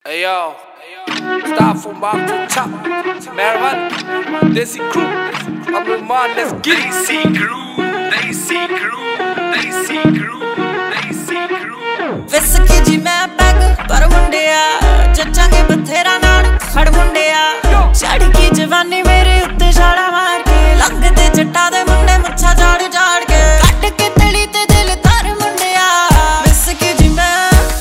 Hey yo, start from bottom to top. Marijuana, Desi crew, I'm with mine, let's get it. Desi crew, Desi crew, Desi crew, Desi crew. Whisky ਜੀ ਮੈਂ peg ਪਰ ਮੁੰਡਿਆ ਜੱਜਾਂਗੇ ਬਥੇਰਾ ਨਾਲ ਖੜ ਮੁੰਡਿਆ ਚੜ ਗਈ ਜਵਾਨੀ ਮੇਰੇ ਉੱਤੇ ਛਾਲਾ ਮਾਰ ਕੇ ਲੰਘਦੇ ਜੱਟਾਂ ਦੇ ਮੁੰਡੇ ਮੁੱਛਾਂ ਝਾੜ ਝਾੜ ਕੇ ਕੱਢ ਕੇ ਤਲੀ ਤੇ ਦਿਲ ਧਰ ਮੁੰਡਿਆ ਵਿਸਕੀ ਜੀ ਮੈਂ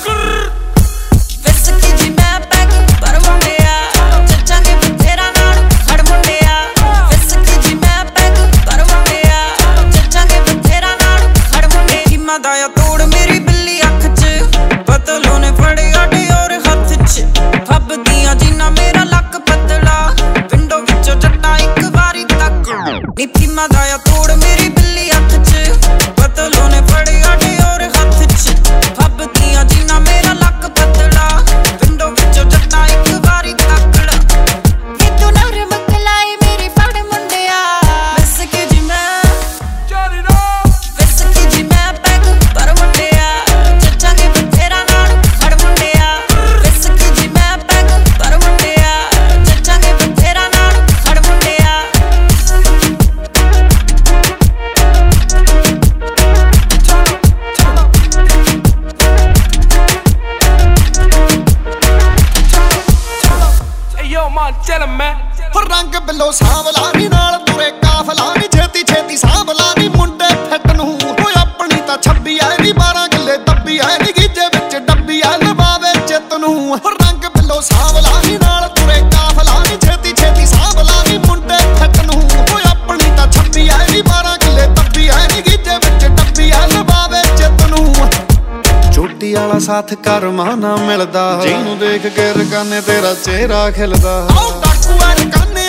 ਪੈਗ ਪਰ ਮੁੰਡਿਆ ਜੱਜਾਂਗੇ ਬਥੇਰਾ ਨਾਲ ਖੜ ਮੁੰਡਿਆ ਵਿਸਕੀ ਜੀ ਮੈਂ ਪੈਗ ਪਰ ਮੁੰਡਿਆ ਜੱਜਾਂਗੇ ਬਥੇਰਾ ਨਾਲ ਖੜ ਮੁੰਡੇ ਕੀ ਮਦਾਇਆ ਤੋੜ ਮੇਰੀ ਬਿੱਲੀ ਅੱਖ ਚ ਬਤਲੋਂ ਨੇ ਫੜਿਆ ਡਿਓਰ ਹੱਥ ਚ ਫੱਬਦੀਆਂ ਜਿੰਨਾ ਮੇਰਾ ਲੱਕ ਪਤਲਾ ਵਿੰਡੋ ਵਿੱਚੋਂ ਜੱਟਾ ਇੱਕ ਵਾਰੀ ਤੱਕ ਨੀ ਪੀਮਾ ਦਾਇਆ ਤੋੜ ਮੇਰੀ ਬਿੱਲੀ ਅੱਖ ਚ ਬਤਲੋਂ ਨੇ ਫੜਿਆ ਡਿਓਰ ਹੱਥ ਚ ਫੱਬਦੀਆਂ ਜਿੰਨਾ ਮੇਰਾ ਲੱਕ ਪਤਲਾ ਵਿੰਡੋ ਵਿੱਚੋਂ ਜੱਟਾ ਇੱਕ ਵਾਰੀ ਤੱਕੜਾ ਨੀ ਤੂੰ ਨਰਮ ਕਲਾਈ ਮੇਰੀ ਫੜ ਮੁੰਡਿਆ ਵਿਸਕੀ ਜੀ ਮੈਂ Turn it up. ਵਿਸਕੀ ਜੀ ਮੈਂ ਪੈਗ ਪਰ ਮੁੰਡਿਆ ਜੱਜਾਂਗੇ ਬਥੇਰਾ ਨਾਲ ਖੜ ਮੁੰਡਿਆ ਵਿਸਕੀ ਜੀ ਮੈਂ ਪੈਗ ਪਰ ਮੁੰਡਿਆ ਜੱਜਾਂਗੇ ਬਥੇਰਾ ਨਾਲ ਖੜ ਮੁੰਡਿਆ Hey yo, man, tell him, man. ਹੋ ਰੰਗ ਬਿੱਲੋ ਸਾਂਵਲਾ ਨੀ ਨਾਲ ਤੁਰੇ ਕਾਫਲਾ ਨੀ ਛੇਤੀ ਛੇਤੀ ਸਾਂਵਲਾ ਨੀ ਮੁੰਡੇ ਫਿੱਟ ਨੂੰ ਓਏ ਆਪਣੀ ਤਾਂ 26 ਐ ਨੀ 12 ਕਿੱਲੇ ਦੱਬੀ ਐ ਨੀ ਗੀਜੇ ਵਿੱਚ ਡੱਬੀ ਐ ਲਵਾਵੇ ਚਿੱਤ ਨੂੰ ਹੋ ਰੰਗ ਬਿੱਲੋ ਸਾਂਵਲਾ ਨੀ ਨਾਲ ਤੁਰੇ ਕਾਫਲਾ ਨੀ ਛੇਤੀ ਛੇਤੀ ਸਾਂਵਲਾ ਨੀ ਮੁੰਡੇ ਫਿੱਟ ਨੂੰ ਓਏ ਆਪਣੀ ਤਾਂ 26 ਐ ਨੀ 12 ਕਿੱਲੇ ਦੱਬੀ ਐ ਨੀ ਗੀਜੇ ਵਿੱਚ ਡੱਬੀ ਐ ਲਵਾਵੇ ਚਿੱਤ ਨੂੰ ਚੋਟੀ ਵਾਲਾ ਸਾਥ ਕਰਮਾ ਨਾ ਮਿਲਦਾ ਜਿਹਨੂੰ ਦੇਖ ਕੇ ਰਕਾਨੇ ਤੇਰਾ ਚਿਹਰਾ ਖਿਲਦਾ ਆਓ ਡਾਕੂ ਐ ਰਕਾਨੇ